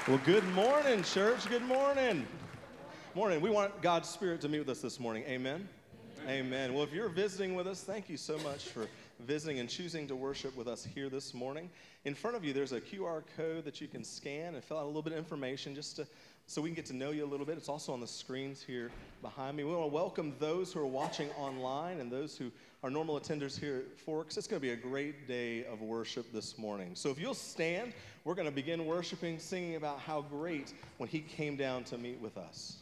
Well, good morning, church. Good morning. Morning. We want God's Spirit to meet with us this morning. Amen. Amen. Well, if you're visiting with us, thank you so much for visiting and choosing to worship with us here this morning. In front of you, there's a QR code that you can scan and fill out a little bit of information so we can get to know you a little bit. It's also on the screens here behind me. We want to welcome those who are watching online and those who are normal attenders here at Forks. It's going to be a great day of worship this morning. So if you'll stand, we're going to begin worshiping, singing about how great when He came down to meet with us.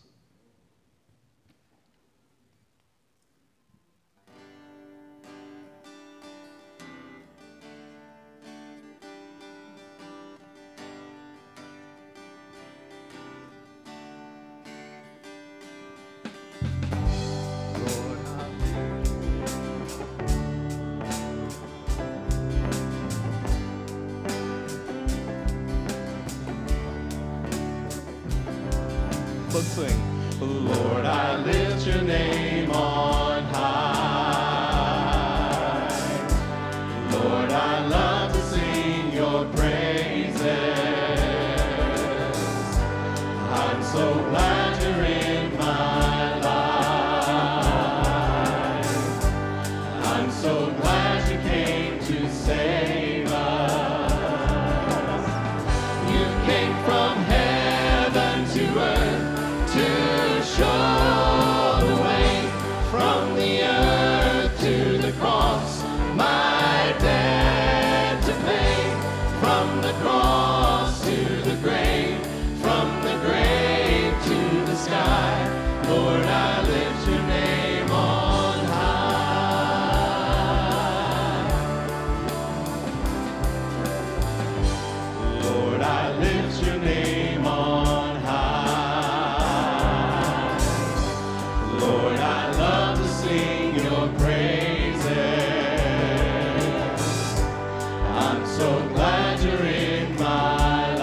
Let's sing. Lord, I lift your name on high. Lord, I love to sing your praises. I'm so glad you're in my life. I'm so glad you came to save us. You came from heaven to earth to show the way from the earth to the cross, my debt to pay. From the cross to the grave, from the grave to the sky, Lord, I lift your name on high. Lord, I lift your name on high. Lord, I love to sing your praises. I'm so glad you're in my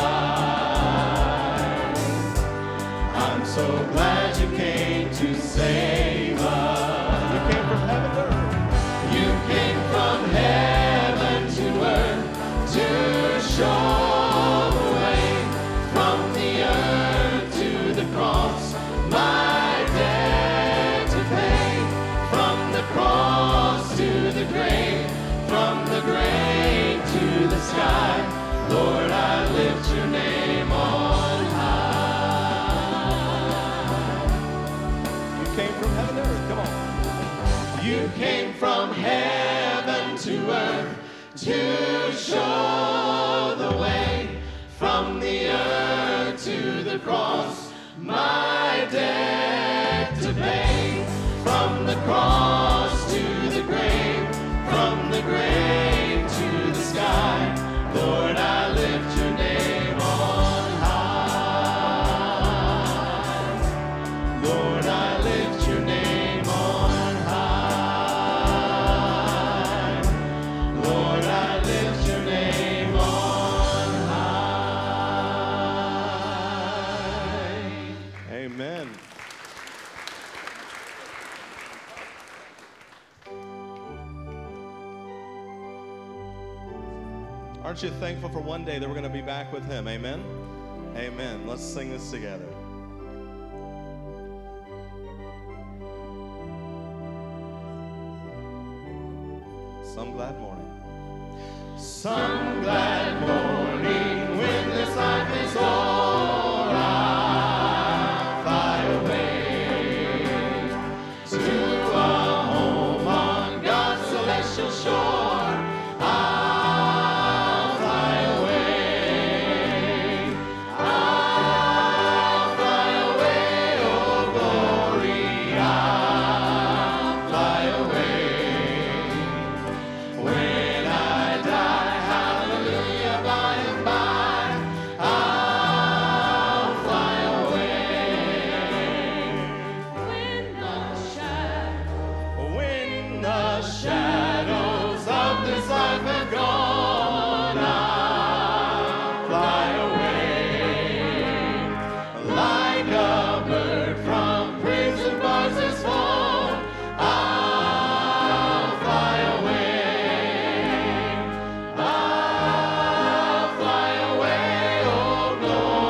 life. I'm so glad you came to save us. You came from heaven to earth. You came from heaven to earth to show the way from the earth to the cross, my debt to pay. From the cross to the grave, from the grave to the sky, Lord, I lift your name on high. You came from heaven to earth, come on. You came from heaven to earth to show the way from the earth to the cross, my debt to pay. From the cross to the grave, from the grave to the sky, Lord, I lift your name on high. Lord, I lift your name on high. Lord, I lift your name on high. Amen. Aren't you thankful for one day that we're going to be back with Him? Amen? Amen. Let's sing this together. Some glad morning. Some glad morning when this life is o'er, I'll fly away to a home on God's celestial shore. I'll fly away. I'll fly away, oh glory. I'll fly away. When I die, hallelujah, by and by, I'll fly away. When the shadows of this life have gone, I'll fly away. Like a bird from prison bars is flown, I'll fly away. I'll fly away, oh glory.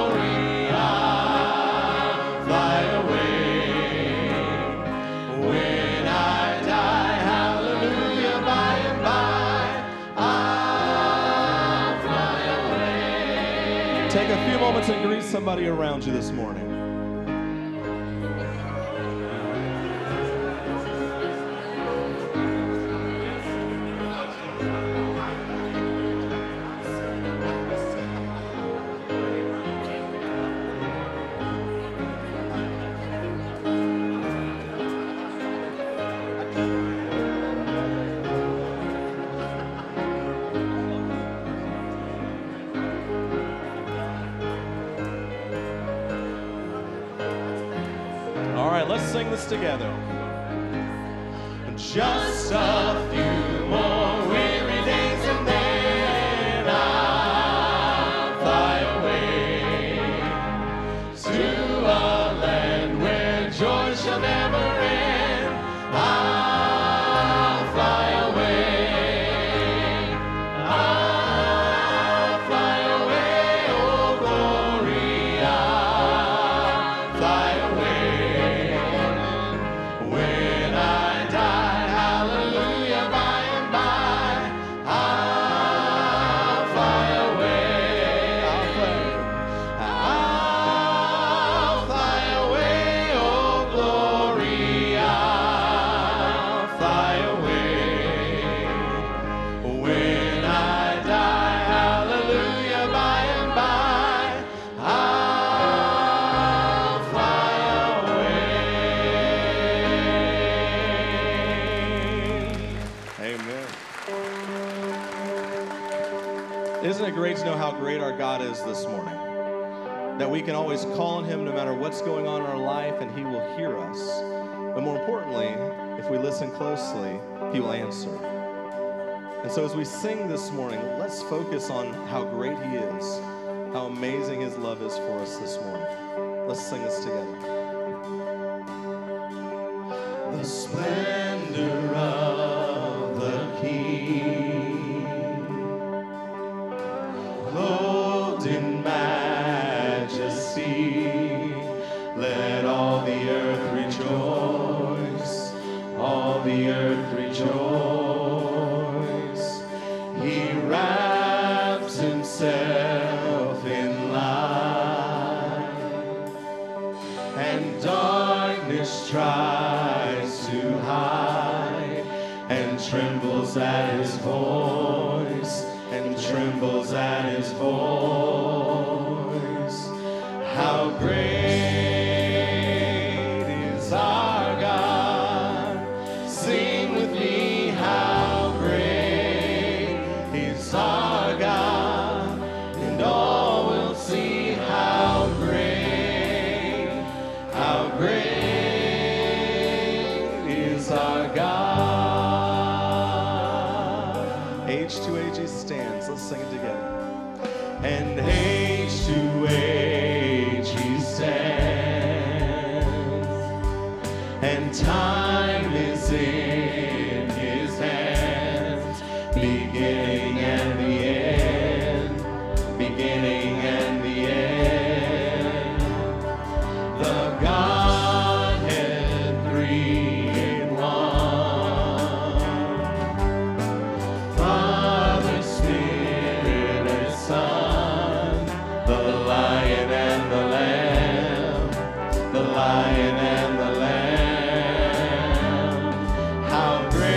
out and greet somebody around you this morning. All right, let's sing this together. Just a few more weary days and then I'll fly away to a land where joy shall never end. I'll fly away. I'll fly away, oh glory. I'll fly away. When I die, hallelujah, by and by, I'll fly away. I'll fly away, oh glory, I'll fly away. When I die, hallelujah, by and by, I'll fly away. Amen. Isn't it great to know how great our God is this morning? That we can always call on Him no matter what's going on in our life, and He will hear us. But more importantly, if we listen closely, He will answer. And so as we sing this morning, let's focus on how great He is, how amazing His love is for us this morning. Let's sing this together. The splendor of the King, clothed in majesty, let all the earth rejoice, all the earth rejoice. He wraps Himself in light, and darkness tries to hide, and trembles at His voice, and trembles at His voice. How great is our God. Sing with me, how great is our God, and all will see how great is our God. H2AG stands. Let's sing it together. And H2AG stands, and time is in His hands, beginning and the end, beginning and the end. The Godhead three in one, Father, Spirit, and Son, the Lion and the Lamb, the Lion and the Lamb. How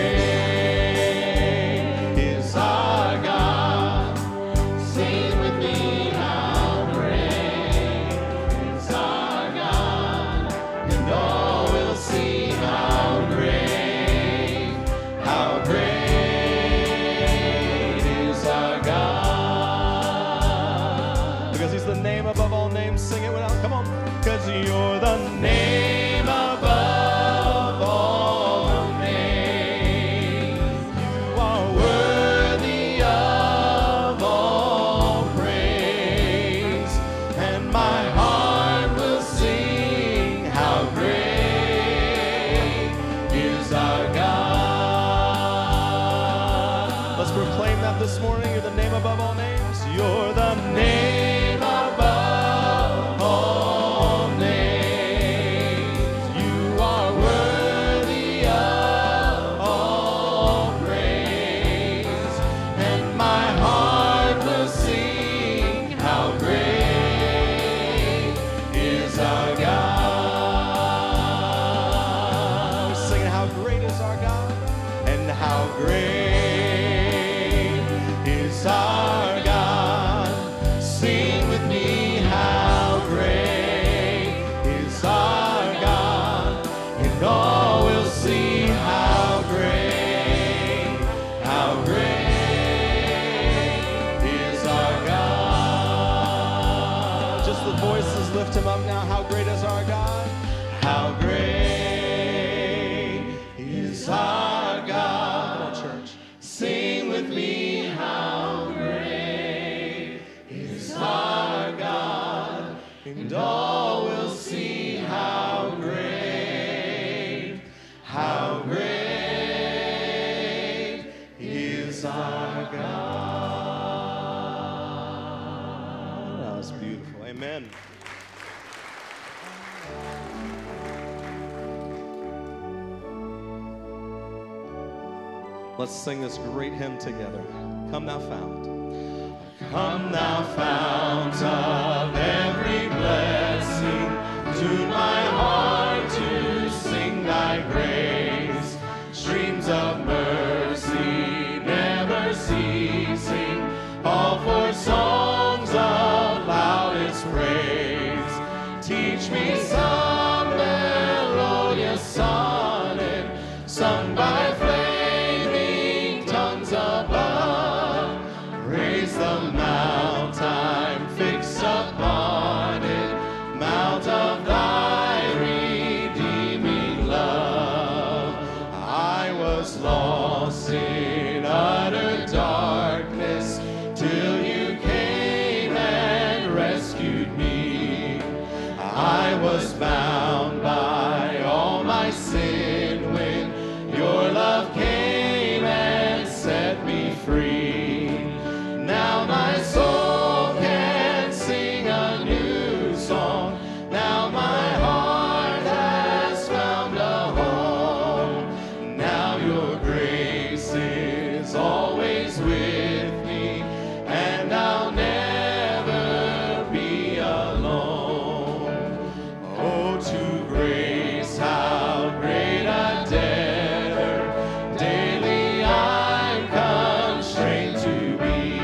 great is our God. Sing with me, how great is our God, and all will see how great is our God. Because He's the name above all names. Sing it without, come on. Because you're the name above all names. You are worthy of all praise, and my heart will sing how great is our God. Let's proclaim that this morning. You're the name above all names. You're the name above all names. You are worthy of all praise, and my heart will sing how great how great is our God. Sing with me, how great is our God, and all will see how great is our God. Just the voices, lift him up now. How great is our God? How great is our God. Come on, church. Sing with me, how great is our God, and all will see how great is our God. That was beautiful. Amen. Let's sing this great hymn together. Come thou fount. Come thou fount of every blessing, tune my heart to sing thy grace. Streams of mercy never ceasing, all for songs of loudest praise. Teach me some melodious sonnet, sung by flaming tongues above. Praise the mount I'm fixed upon it, mount of thy redeeming love. I was lost in utter darkness till you came and rescued me. I was bound by all my sin when your love came and set me free. Now my soul can sing a new song. Now my heart has found a home. Now your grace is always with me, and I'll never be alone. Oh, to grace, how great a debtor daily I'm constrained to be.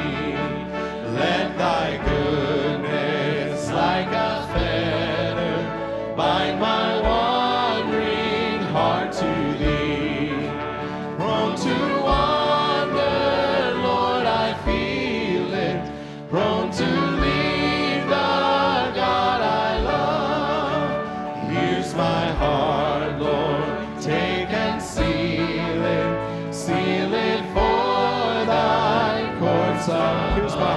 Let thy goodness like a fetter bind my wandering heart to thee. Prone to wander, Lord, I feel it. Prone to leave the God I love. Here's my heart, Lord, take and seal it for thy courts above. Here's my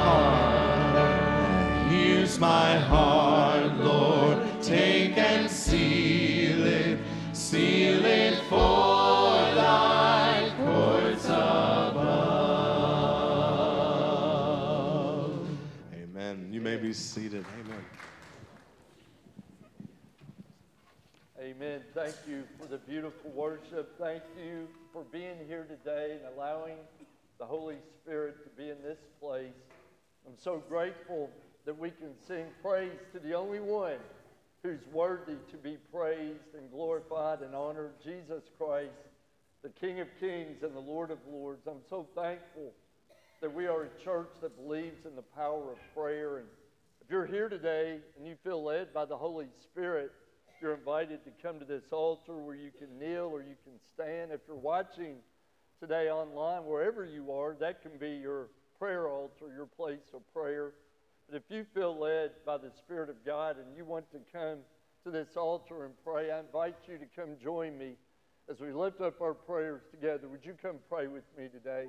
heart. Here's my heart, Lord, take and seal it for thy courts above. Amen. You may be seated. Amen. Amen. Thank you for the beautiful worship. Thank you for being here today and allowing the Holy Spirit to be in this place. I'm so grateful that we can sing praise to the only one who's worthy to be praised and glorified and honored, Jesus Christ, the King of Kings and the Lord of Lords. I'm so thankful that we are a church that believes in the power of prayer. And if you're here today and you feel led by the Holy Spirit, you're invited to come to this altar where you can kneel or you can stand. If you're watching today online, wherever you are, that can be your prayer altar, your place of prayer. But if you feel led by the Spirit of God and you want to come to this altar and pray, I invite you to come join me as we lift up our prayers together. Would you come pray with me today?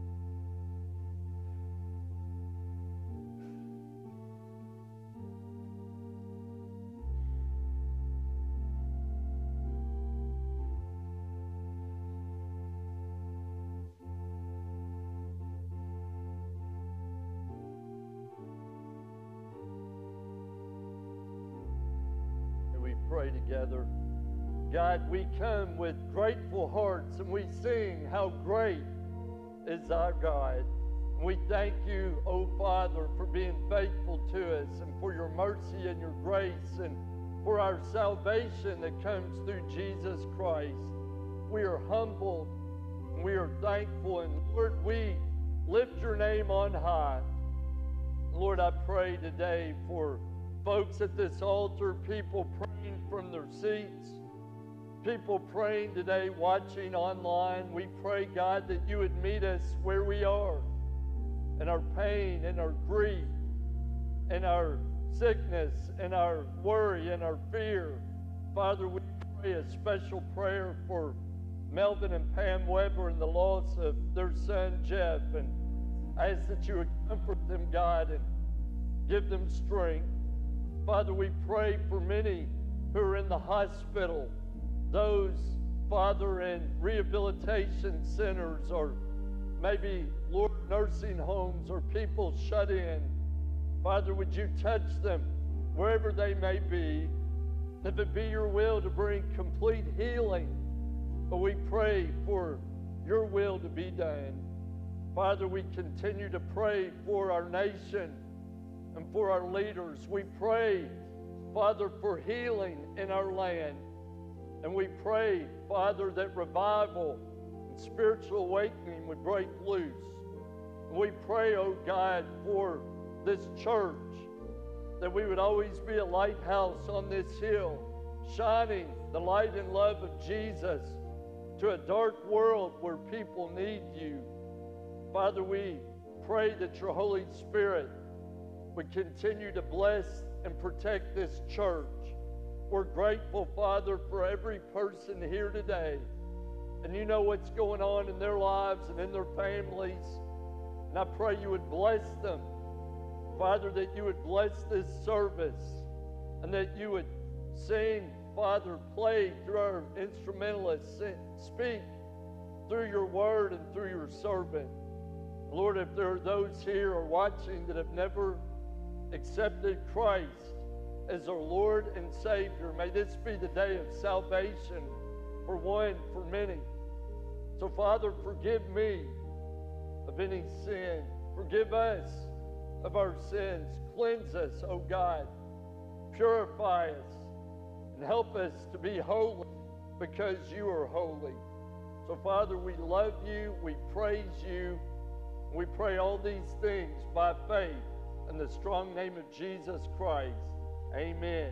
Pray together. God, we come with grateful hearts and we sing, how great is our God. And we thank you, oh Father, for being faithful to us and for your mercy and your grace and for our salvation that comes through Jesus Christ. We are humbled We are thankful, and Lord, we lift your name on high. Lord, I pray today for folks at this altar, people praying from their seats, people praying today, watching online. We pray, God, that you would meet us where we are, in our pain, in our grief, in our sickness, in our worry, in our fear. Father, we pray a special prayer for Melvin and Pam Weber and the loss of their son, Jeff, and ask that you would comfort them, God, and give them strength. Father, we pray for many who are in the hospital, those, Father, in rehabilitation centers, or maybe, Lord, nursing homes, or people shut in. Father, would you touch them wherever they may be? If it be your will to bring complete healing, but we pray for your will to be done. Father, we continue to pray for our nation and for our leaders. We pray, Father, for healing in our land. And we pray, Father, that revival and spiritual awakening would break loose. And we pray, oh God, for this church, that we would always be a lighthouse on this hill, shining the light and love of Jesus to a dark world where people need you. Father, we pray that your Holy Spirit would continue to bless and protect this church. We're grateful, Father, for every person here today. And you know what's going on in their lives and in their families. And I pray you would bless them. Father, that you would bless this service and that you would sing, Father, play through our instrumentalists, speak through your word and through your servant. Lord, if there are those here or watching that have never accepted Christ as our Lord and Savior, may this be the day of salvation for one, for many. So, Father, forgive me of any sin. Forgive us of our sins. Cleanse us, oh God. Purify us and help us to be holy because you are holy. So, Father, we love you, we praise you, and we pray all these things by faith in the strong name of Jesus Christ. Amen.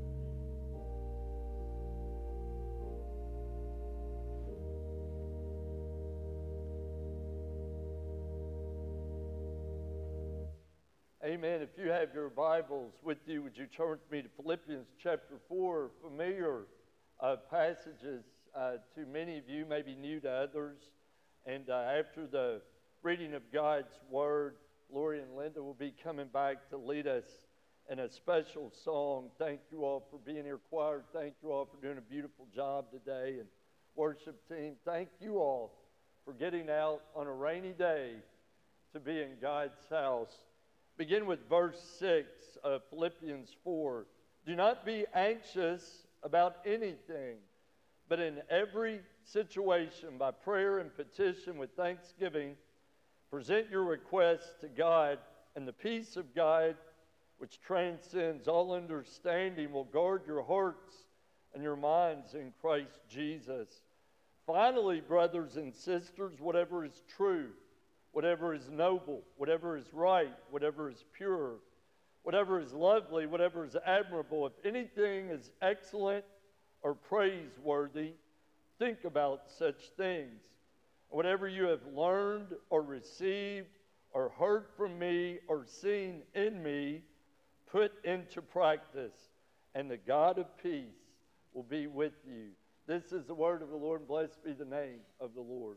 Amen. If you have your Bibles with you, would you turn with me to Philippians chapter 4, familiar passages to many of you, maybe new to others. And after the reading of God's Word, Lori and Linda will be coming back to lead us in a special song. Thank you all for being here, choir. Thank you all for doing a beautiful job today. And worship team, thank you all for getting out on a rainy day to be in God's house. Begin with verse 6 of Philippians 4. Do not be anxious about anything, but in every situation, by prayer and petition with thanksgiving, present your requests to God, and the peace of God, which transcends all understanding, will guard your hearts and your minds in Christ Jesus. Finally, brothers and sisters, whatever is true, whatever is noble, whatever is right, whatever is pure, whatever is lovely, whatever is admirable, if anything is excellent or praiseworthy, think about such things. Whatever you have learned or received or heard from me or seen in me, put into practice, and the God of peace will be with you. This is the word of the Lord, and blessed be the name of the Lord.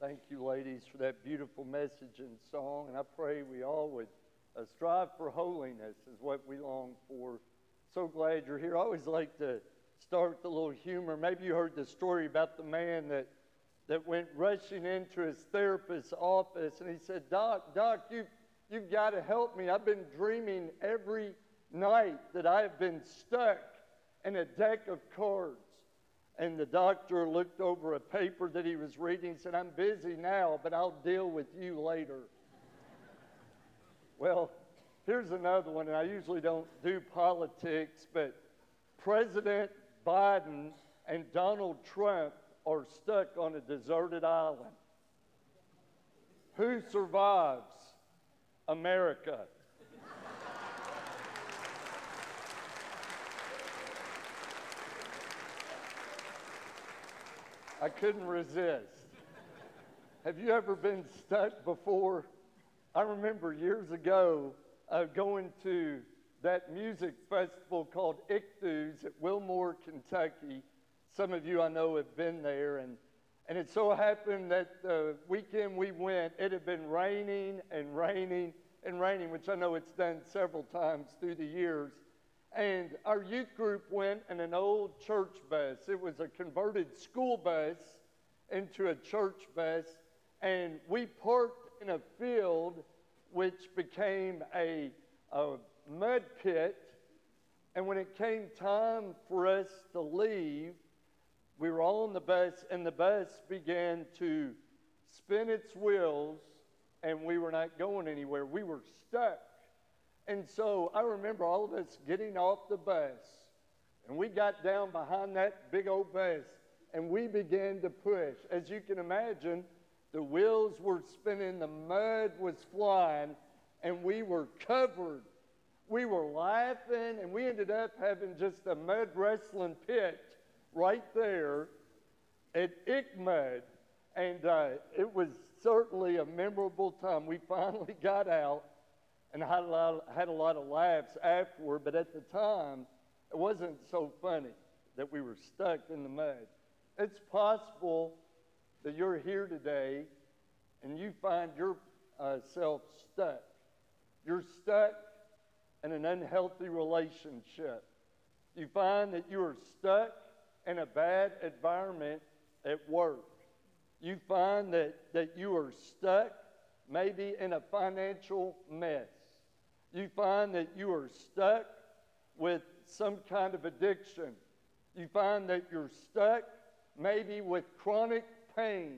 Thank you, ladies, for that beautiful message and song. And I pray we all would strive for holiness is what we long for. So glad you're here. I always like to start with a little humor. Maybe you heard the story about the man that went rushing into his therapist's office, and he said, Doc, you've got to help me. I've been dreaming every night that I have been stuck in a deck of cards. And the doctor looked over a paper that he was reading and said, I'm busy now, but I'll deal with you later. Well, here's another one, and I usually don't do politics, but President Biden and Donald Trump are stuck on a deserted island. Who survives? America. I couldn't resist. Have you ever been stuck before? I remember years ago going to that music festival called Ichthus at Wilmore, Kentucky. Some of you I know have been there. And it so happened that the weekend we went, it had been raining and raining and raining, which I know it's done several times through the years. And our youth group went in an old church bus. It was a converted school bus into a church bus. And we parked in a field which became a mud pit. And when it came time for us to leave, we were all on the bus, and the bus began to spin its wheels, and we were not going anywhere. We were stuck. And so I remember all of us getting off the bus, and we got down behind that big old bus, and we began to push. As you can imagine, the wheels were spinning, the mud was flying, and we were covered. We were laughing, and we ended up having just a mud wrestling pit right there at ICMUD. And it was certainly a memorable time. We finally got out and had a lot of laughs afterward, but at the time, it wasn't so funny that we were stuck in the mud. It's possible that you're here today and you find yourself stuck. You're stuck in an unhealthy relationship. You find that you are stuck in a bad environment at work. You find that you are stuck maybe in a financial mess. You find that you are stuck with some kind of addiction. You find that you're stuck maybe with chronic pain.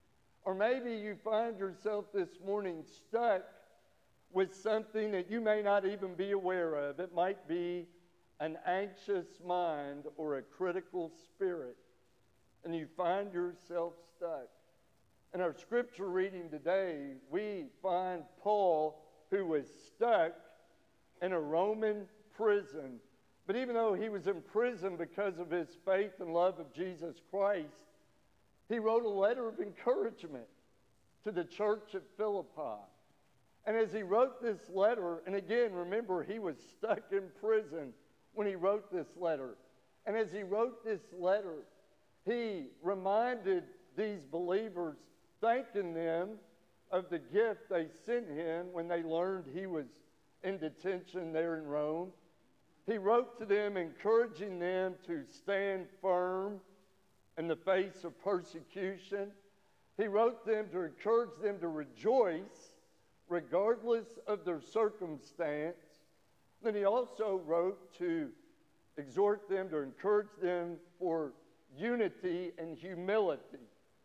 Or maybe you find yourself this morning stuck with something that you may not even be aware of. It might be an anxious mind or a critical spirit. And you find yourself stuck. In our scripture reading today, we find Paul, who was stuck in a Roman prison. But even though he was in prison because of his faith and love of Jesus Christ, he wrote a letter of encouragement to the church at Philippi. And as he wrote this letter, and again, remember, he was stuck in prison when he wrote this letter. And as he wrote this letter, he reminded these believers, thanking them of the gift they sent him when they learned he was in detention there in Rome. He wrote to them, encouraging them to stand firm in the face of persecution. He wrote them to encourage them to rejoice regardless of their circumstance. Then he also wrote to exhort them, to encourage them for unity and humility.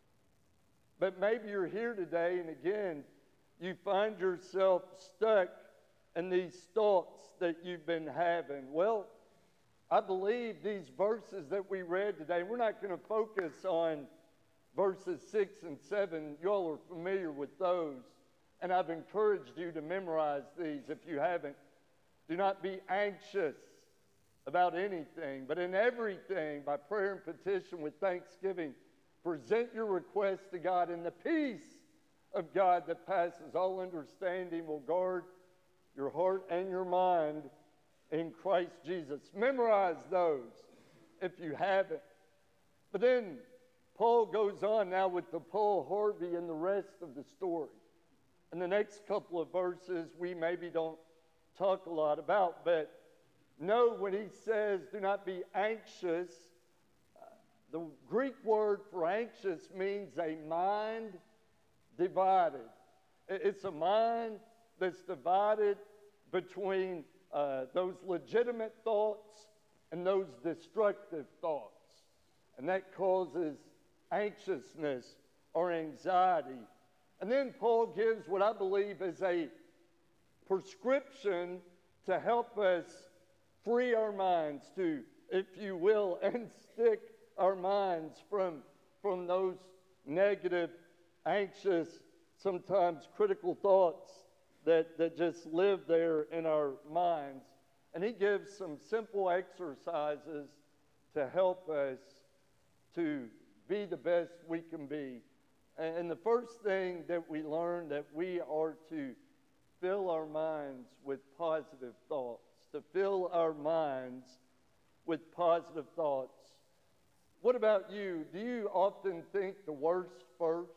But maybe you're here today, and again, you find yourself stuck in these thoughts that you've been having. Well, I believe these verses that we read today, we're not going to focus on verses 6 and 7. You all are familiar with those, and I've encouraged you to memorize these if you haven't. Do not be anxious about anything, but in everything, by prayer and petition with thanksgiving, present your requests to God, and the peace of God that passes all understanding will guard your heart and your mind in Christ Jesus. Memorize those if you haven't. But then Paul goes on now with the Paul Harvey and the rest of the story. In the next couple of verses, we maybe don't talk a lot about, but know when he says, do not be anxious, the Greek word for anxious means a mind divided. It's a mind that's divided between those legitimate thoughts and those destructive thoughts. And that causes anxiousness or anxiety. And then Paul gives what I believe is a prescription to help us free our minds to, if you will, unstick our minds from those negative, anxious, sometimes critical thoughts that just live there in our minds. And he gives some simple exercises to help us to be the best we can be. And the first thing that we learn that we are to fill our minds with positive thoughts. To fill our minds with positive thoughts. What about you? Do you often think the worst first?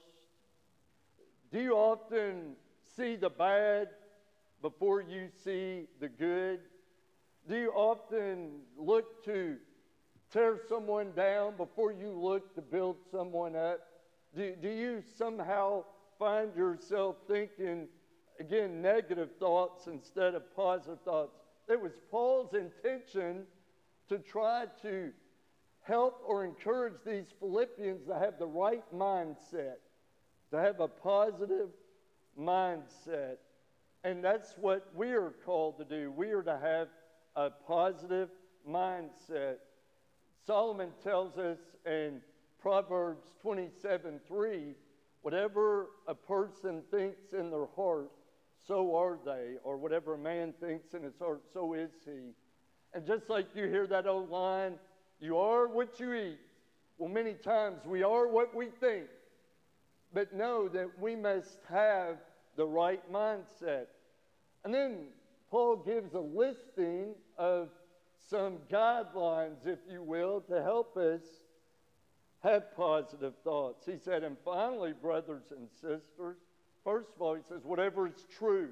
Do you often see the bad before you see the good? Do you often look to tear someone down before you look to build someone up? Do you somehow find yourself thinking, again, negative thoughts instead of positive thoughts? It was Paul's intention to try to help or encourage these Philippians to have the right mindset, to have a positive mindset. And that's what we are called to do. We are to have a positive mindset. Solomon tells us in Proverbs 27:3, whatever a person thinks in their heart, so are they, or whatever a man thinks in his heart, so is he. And just like you hear that old line, you are what you eat. Well, many times we are what we think. But know that we must have the right mindset. And then Paul gives a listing of some guidelines, if you will, to help us have positive thoughts. He said, and finally, brothers and sisters, first of all, he says, whatever is true.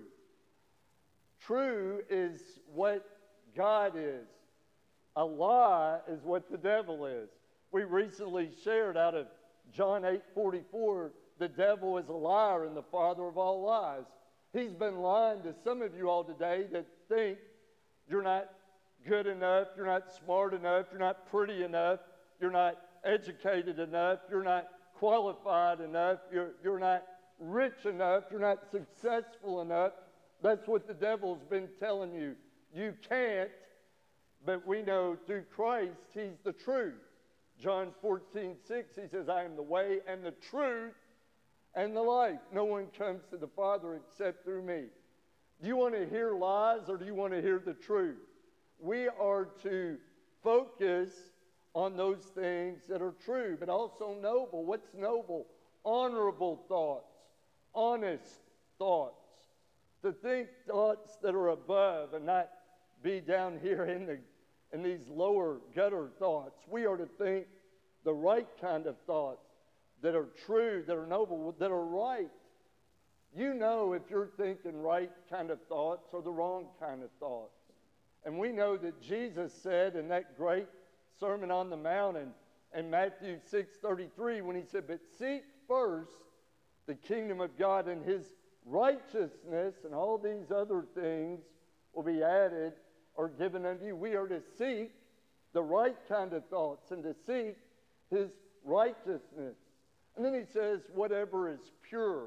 True is what God is. A lie is what the devil is. We recently shared out of John 8:44, the devil is a liar and the father of all lies. He's been lying to some of you all today that think you're not good enough, you're not smart enough, you're not pretty enough, you're not educated enough, you're not qualified enough, you're not rich enough, you're not successful enough. That's what the devil's been telling you. You can't, but we know through Christ, he's the truth. John 14:6, he says, I am the way and the truth and the life. No one comes to the Father except through me. Do you want to hear lies or do you want to hear the truth? We are to focus on those things that are true, but also noble. What's noble? Honorable thoughts, honest thoughts. To think thoughts that are above and not be down here in these lower gutter thoughts. We are to think the right kind of thoughts that are true, that are noble, that are right. You know if you're thinking right kind of thoughts or the wrong kind of thoughts. And we know that Jesus said in that great Sermon on the Mount in Matthew 6:33, when he said, but seek first the kingdom of God and his righteousness, and all these other things will be added or given unto you. We are to seek the right kind of thoughts and to seek his righteousness. And then he says, whatever is pure.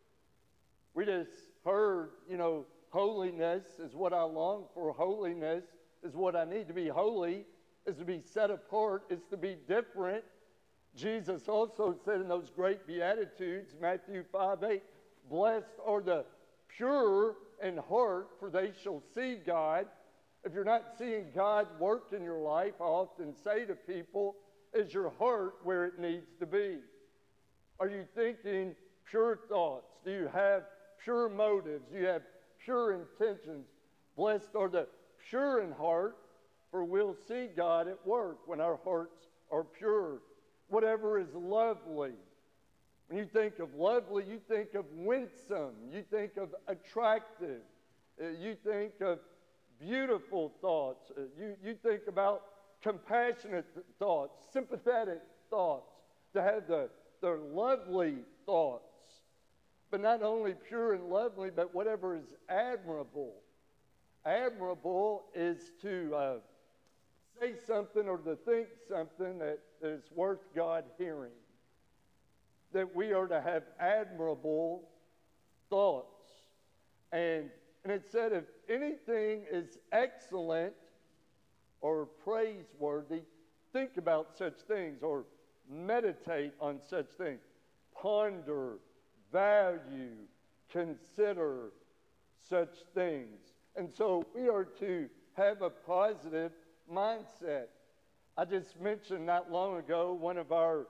We just heard, holiness is what I long for. Holiness is what I need. To be holy is to be set apart, is to be different. Jesus also said in those great Beatitudes, Matthew 5:8, blessed are the pure in heart, for they shall see God. If you're not seeing God work in your life, I often say to people, is your heart where it needs to be? Are you thinking pure thoughts? Do you have pure motives? Do you have pure intentions? Blessed are the pure in heart, for we'll see God at work when our hearts are pure. whatever is lovely. When you think of lovely, you think of winsome, you think of attractive, you think of beautiful thoughts, you think about compassionate thoughts, sympathetic thoughts, to have the lovely thoughts. But not only pure and lovely, but whatever is admirable. Admirable is to say something or to think something that is worth God hearing. That we are to have admirable thoughts. And it said if anything is excellent or praiseworthy, think about such things or meditate on such things. Ponder, value, consider such things. And so we are to have a positive mindset. I just mentioned not long ago one of our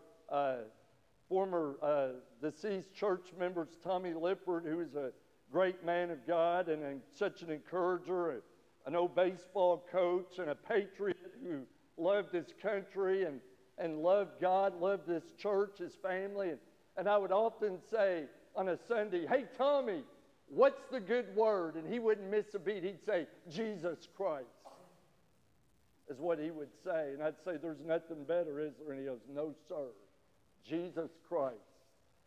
former deceased church members, Tommy Lippard, who is a great man of God and such an encourager, an old baseball coach and a patriot who loved his country and loved God, loved this church, his family. And I would often say on a Sunday, "Hey, Tommy, what's the good word?" And he wouldn't miss a beat. He'd say, "Jesus Christ," is what he would say. And I'd say, "There's nothing better, is there?" And he goes, "No, sir. Jesus Christ."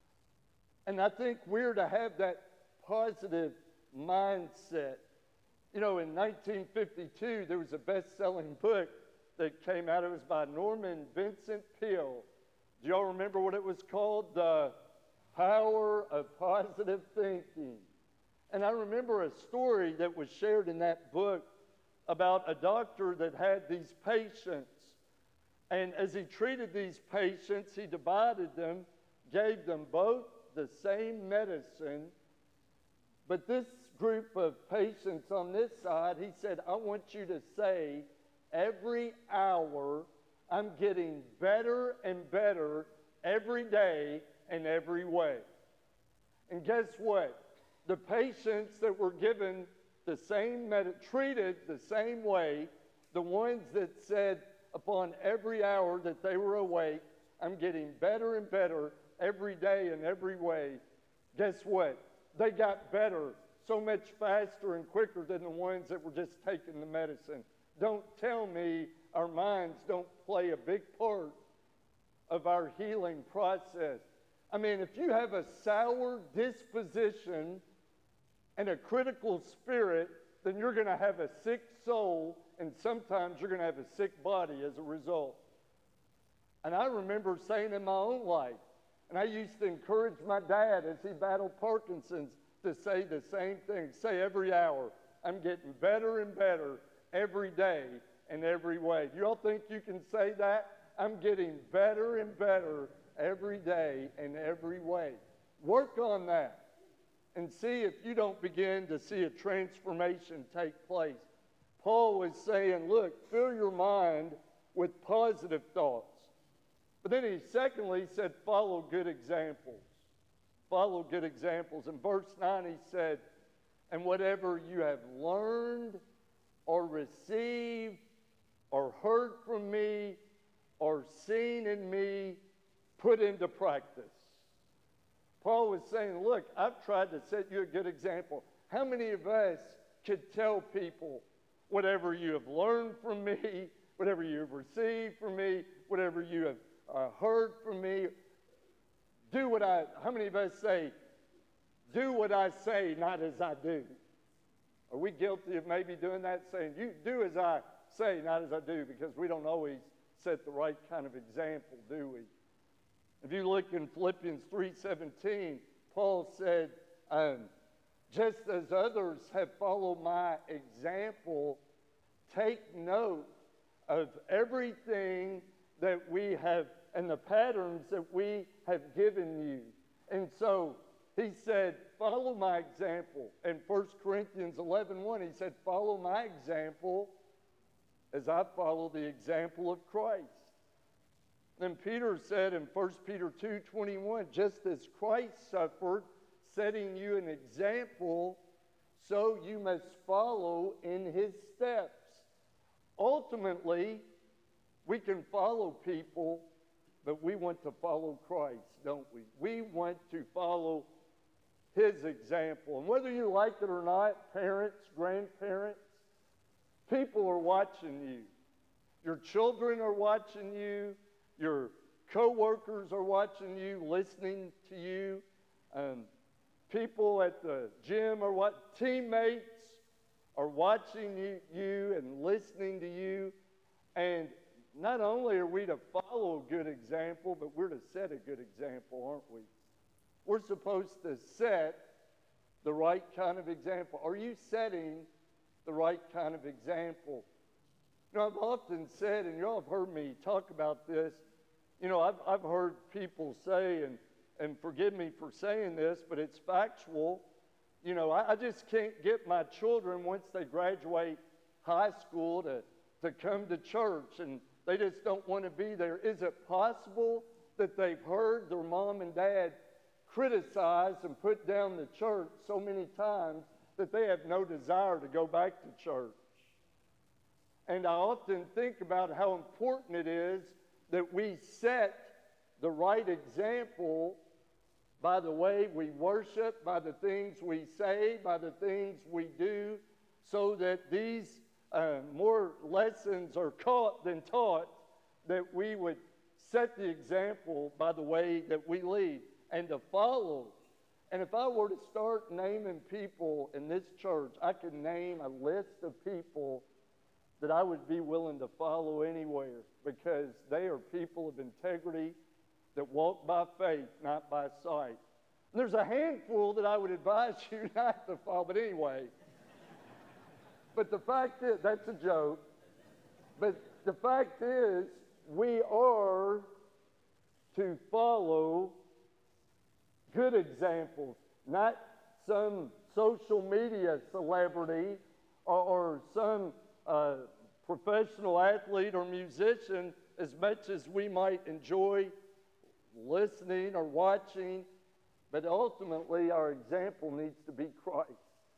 And I think we're to have that positive mindset. You know, in 1952, there was a best-selling book that came out. It was by Norman Vincent Peale. Do y'all remember what it was called? The Power of Positive Thinking. And I remember a story that was shared in that book about a doctor that had these patients. And as he treated these patients, he divided them, gave them both the same medicine. But this group of patients on this side, he said, "I want you to say every hour, I'm getting better and better every day and every way." And guess what? The patients that were given the same treated the same way, the ones that said upon every hour that they were awake, "I'm getting better and better every day and every way," guess what? They got better so much faster and quicker than the ones that were just taking the medicine. Don't tell me our minds don't play a big part of our healing process. I mean, if you have a sour disposition and a critical spirit, then you're going to have a sick soul, and sometimes you're going to have a sick body as a result. And I remember saying in my own life, and I used to encourage my dad as he battled Parkinson's to say the same thing. Say every hour, "I'm getting better and better every day and every way." Do you all think you can say that? I'm getting better and better every day and every way. Work on that and see if you don't begin to see a transformation take place. Paul was saying, look, fill your mind with positive thoughts. But then he secondly said, follow good examples. Follow good examples. In verse 9 he said, "And whatever you have learned or received or heard from me or seen in me, put into practice." Paul was saying, look, I've tried to set you a good example. How many of us could tell people, whatever you have learned from me, whatever you have received from me, whatever you have heard from me, how many of us say, do what I say, not as I do? Are we guilty of maybe doing that, saying, you do as I say, not as I do, because we don't always set the right kind of example, do we? If you look in Philippians 3:17, Paul said, just as others have followed my example, take note of everything that we have and the patterns that we have given you. And so he said, follow my example. In 1 Corinthians 11:1, he said, follow my example as I follow the example of Christ. Then Peter said in 1 Peter 2:21, just as Christ suffered, setting you an example, so you must follow in his steps. Ultimately, we can follow people, but we want to follow Christ, don't we? We want to follow his example. And whether you like it or not, parents, grandparents, people are watching you. Your children are watching you. Your co-workers are watching you, listening to you. People at the gym are teammates are watching you and listening to you. And not only are we to follow a good example, but we're to set a good example, aren't we? We're supposed to set the right kind of example. Are you setting the right kind of example? You know, I've often said, and you all have heard me talk about this, you know, I've heard people say, and forgive me for saying this, but it's factual. You know, I just can't get my children, once they graduate high school, to come to church, and they just don't want to be there. Is it possible that they've heard their mom and dad criticize and put down the church so many times that they have no desire to go back to church? And I often think about how important it is that we set the right example by the way we worship, by the things we say, by the things we do, so that these more lessons are caught than taught, that we would set the example by the way that we lead and to follow. And if I were to start naming people in this church, I could name a list of people that I would be willing to follow anywhere, because they are people of integrity that walk by faith, not by sight. And there's a handful that I would advise you not to follow, but anyway. But the fact is, that's a joke. But the fact is, we are to follow good examples, not some social media celebrity or some professional athlete or musician, as much as we might enjoy listening or watching. But ultimately, our example needs to be Christ.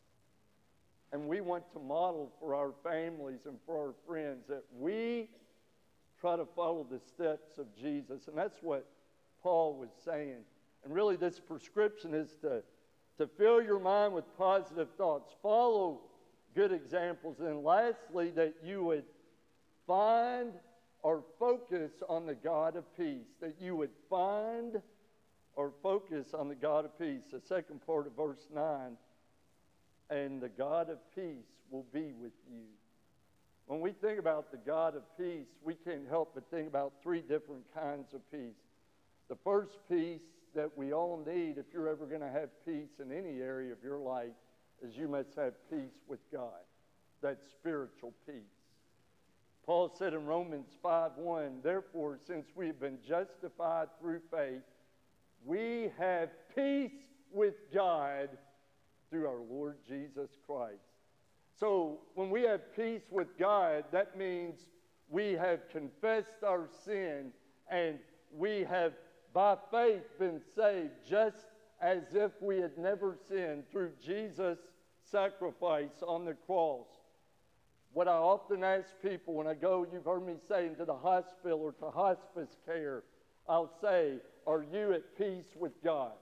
And we want to model for our families and for our friends that we try to follow the steps of Jesus. And that's what Paul was saying. And really, this prescription is to fill your mind with positive thoughts. Follow good examples. And then lastly, that you would find or focus on the God of peace. That you would find or focus on the God of peace. The second part of verse 9. And the God of peace will be with you. When we think about the God of peace, we can't help but think about three different kinds of peace. The first peace that we all need, if you're ever going to have peace in any area of your life, is you must have peace with God. That's spiritual peace. Paul said in Romans 5:1, therefore, since we have been justified through faith, we have peace with God through our Lord Jesus Christ. So when we have peace with God, that means we have confessed our sin and we have by faith been saved, just as if we had never sinned through Jesus' sacrifice on the cross. What I often ask people when I go, you've heard me say, into the hospital or to hospice care, I'll say, are you at peace with God?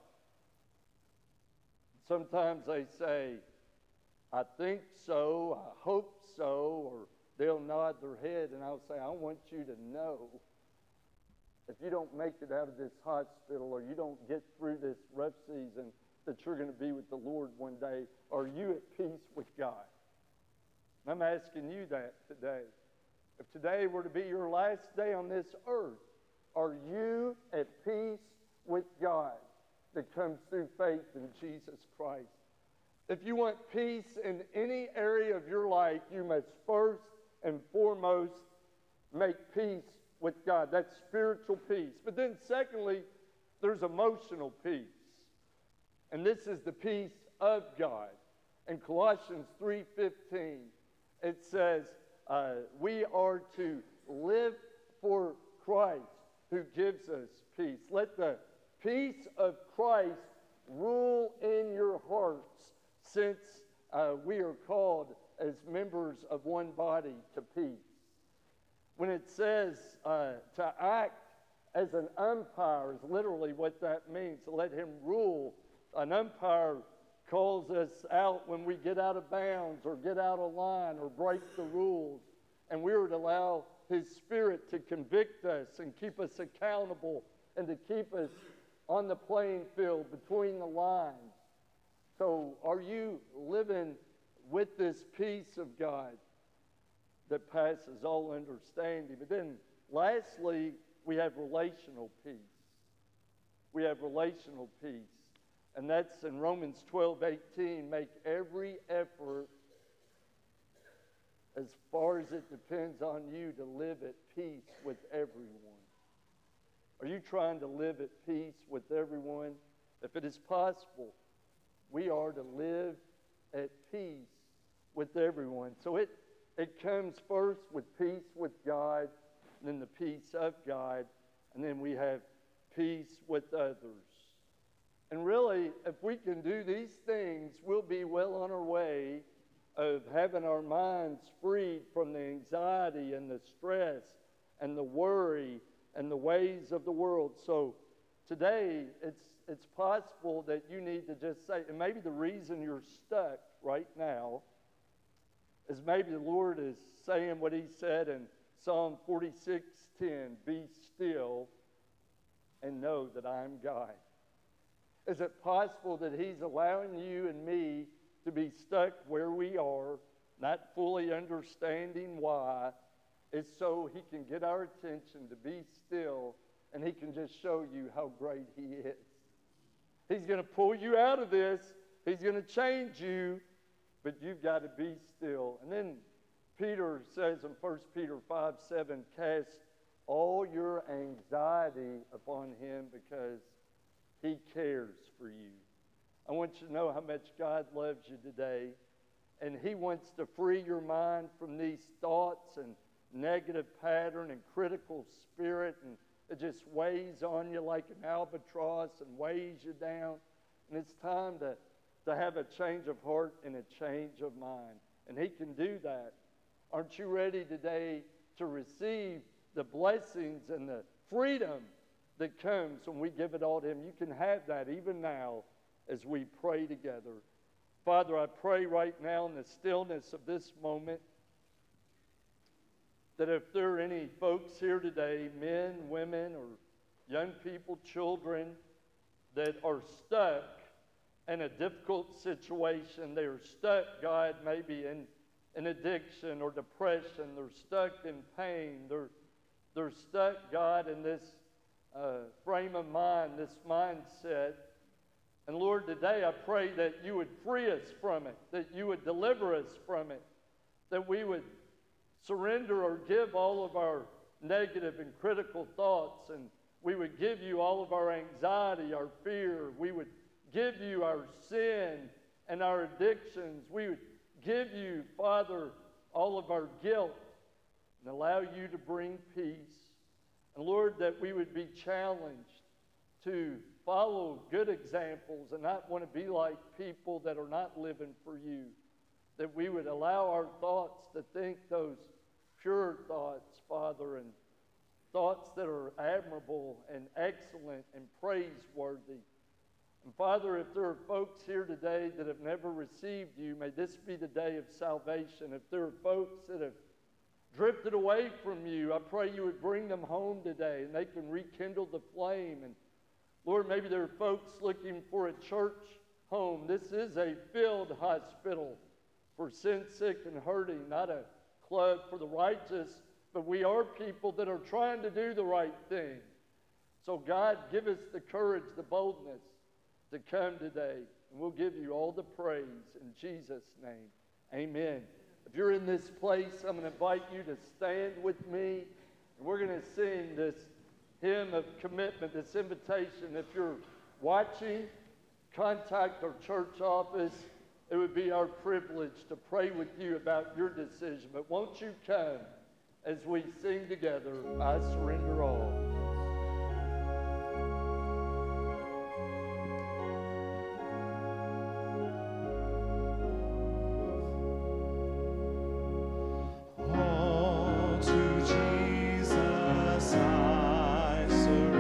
Sometimes they say, I think so, I hope so, or they'll nod their head, and I'll say, I want you to know, if you don't make it out of this hospital or you don't get through this rough season, that you're going to be with the Lord one day. Are you at peace with God? I'm asking you that today. If today were to be your last day on this earth, are you at peace with God that comes through faith in Jesus Christ? If you want peace in any area of your life, you must first and foremost make peace with God. That's spiritual peace. But then secondly, there's emotional peace. And this is the peace of God. In Colossians 3:15, it says, we are to live for Christ who gives us peace. Let the peace of Christ rule in your hearts, since we are called as members of one body to peace. When it says to act as an umpire is literally what that means, to let him rule. An umpire calls us out when we get out of bounds or get out of line or break the rules. And we are to allow his Spirit to convict us and keep us accountable and to keep us on the playing field between the lines. So are you living with this peace of God that passes all understanding? But then lastly, we have relational peace. We have relational peace. And that's in Romans 12:18. Make every effort as far as it depends on you to live at peace with everyone. Are you trying to live at peace with everyone? If it is possible, we are to live at peace with everyone. So it comes first with peace with God, then the peace of God, and then we have peace with others. And really, if we can do these things, we'll be well on our way of having our minds freed from the anxiety and the stress and the worry and the ways of the world. So today, it's possible that you need to just say, and maybe the reason you're stuck right now is maybe the Lord is saying what he said in Psalm 46:10, be still and know that I'm God. Is it possible that he's allowing you and me to be stuck where we are, not fully understanding why? It's so he can get our attention to be still, and he can just show you how great he is. He's going to pull you out of this. He's going to change you, but you've got to be still. And then Peter says in 1 Peter 5:7, cast all your anxiety upon him because he cares for you. I want you to know how much God loves you today. And he wants to free your mind from these thoughts and negative pattern and critical spirit. And it just weighs on you like an albatross and weighs you down. And it's time to have a change of heart and a change of mind. And he can do that. Aren't you ready today to receive the blessings and the freedom that comes when we give it all to him? You can have that even now as we pray together. Father, I pray right now in the stillness of this moment that if there are any folks here today, men, women, or young people, children, that are stuck in a difficult situation, they are stuck, God, maybe in addiction or depression, they're stuck in pain, they're stuck, God, in this frame of mind, this mindset. And Lord, today I pray that you would free us from it, that you would deliver us from it, that we would surrender or give all of our negative and critical thoughts, and we would give you all of our anxiety, our fear. We would give you our sin and our addictions. We would give you, Father, all of our guilt and allow you to bring peace. And Lord, that we would be challenged to follow good examples and not want to be like people that are not living for you. That we would allow our thoughts to think those pure thoughts, Father, and thoughts that are admirable and excellent and praiseworthy. And Father, if there are folks here today that have never received you, may this be the day of salvation. If there are folks that have drifted away from you, I pray you would bring them home today and they can rekindle the flame. And Lord, maybe there are folks looking for a church home. This is a field hospital for sin, sick, and hurting, not a club for the righteous, but we are people that are trying to do the right thing. So God, give us the courage, the boldness to come today, and we'll give you all the praise in Jesus' name. Amen. If you're in this place, I'm going to invite you to stand with me, and we're going to sing this hymn of commitment, this invitation. If you're watching, contact our church office. It would be our privilege to pray with you about your decision. But won't you come as we sing together, I Surrender All. All to Jesus I surrender.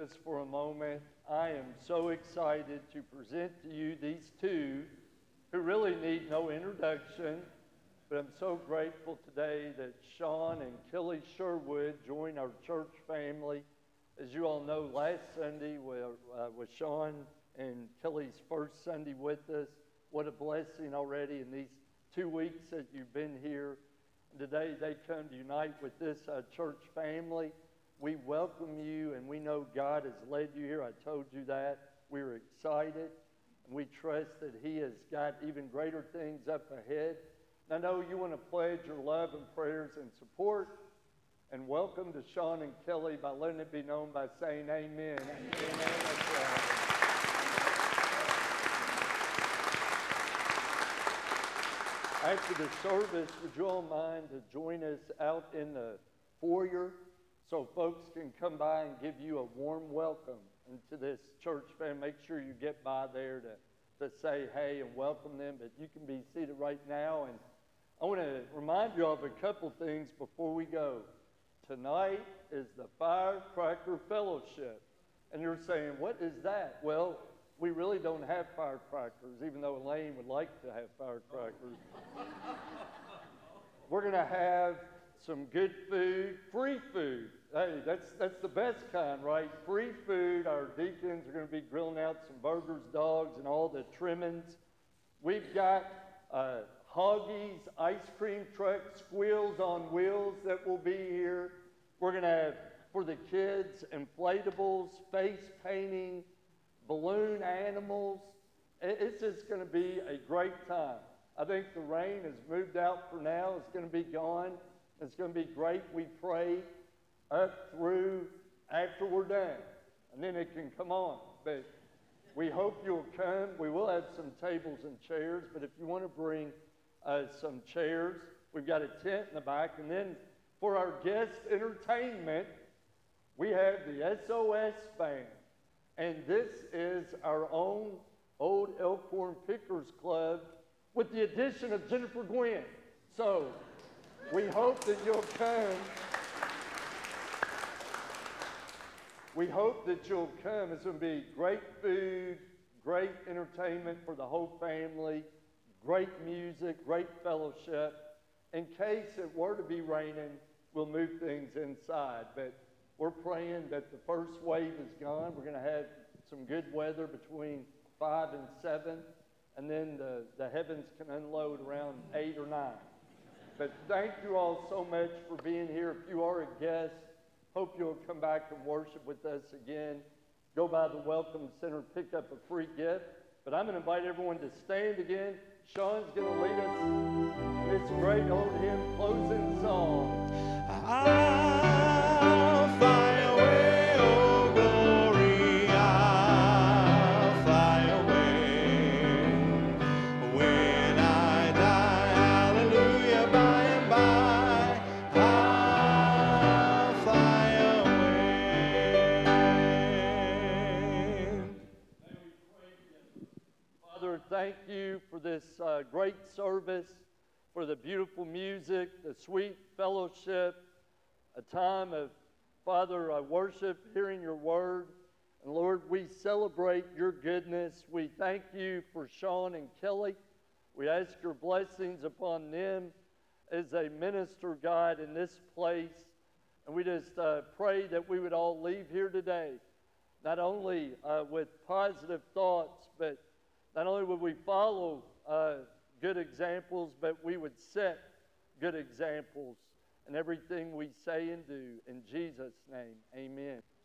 just for a moment. I am so excited to present to you these two who really need no introduction, but I'm so grateful today that Sean and Kelly Sherwood joined our church family. As you all know, last Sunday was Sean and Kelly's first Sunday with us. What a blessing already in these 2 weeks that you've been here. And today they come to unite with this church family. We welcome you, and we know God has led you here. I told you that. We're excited, and we trust that He has got even greater things up ahead. And I know you want to pledge your love and prayers and support, and welcome to Sean and Kelly by letting it be known by saying amen. Amen. After the service, would you all mind to join us out in the foyer so folks can come by and give you a warm welcome into this church family? Make sure you get by there to say hey and welcome them, but you can be seated right now. And I want to remind you of a couple things before we go. Tonight is the Firecracker Fellowship. And you're saying, what is that? Well, we really don't have firecrackers, even though Elaine would like to have firecrackers. We're going to have some good food, free food. Hey, that's the best kind, right? Free food. Our deacons are going to be grilling out some burgers, dogs, and all the trimmings. We've got Hoggies, ice cream trucks, Squeals on Wheels that will be here. We're going to have, for the kids, inflatables, face painting, balloon animals. It's just going to be a great time. I think the rain has moved out for now. It's going to be gone. It's going to be great. We pray up through after we're done, and then it can come on. But we hope you'll come. We will have some tables and chairs, but if you want to bring some chairs, we've got a tent in the back. And then for our guest entertainment, we have the SOS Band. And this is our own Old Elkhorn Pickers Club with the addition of Jennifer Gwynn. So we hope that you'll come. We hope that you'll come. It's going to be great food, great entertainment for the whole family, great music, great fellowship. In case it were to be raining, we'll move things inside. But we're praying that the first wave is gone. We're going to have some good weather between 5 and 7, and then the heavens can unload around 8 or 9. But thank you all so much for being here. If you are a guest, hope you'll come back and worship with us again. Go by the Welcome Center, pick up a free gift. But I'm going to invite everyone to stand again. Sean's going to lead us in this great old hymn closing song. I'll fly away, oh glory, I'll fly away. When I die, hallelujah, by and by, I'll fly away. Father, thank you for this great service, for the beautiful music, the sweet fellowship, a time of, Father, worship, hearing your word. And Lord, we celebrate your goodness. We thank you for Sean and Kelly. We ask your blessings upon them as they minister, God, in this place. And we just pray that we would all leave here today, not only with positive thoughts, but not only would we follow good examples, but we would set good examples in everything we say and do. In Jesus' name, amen.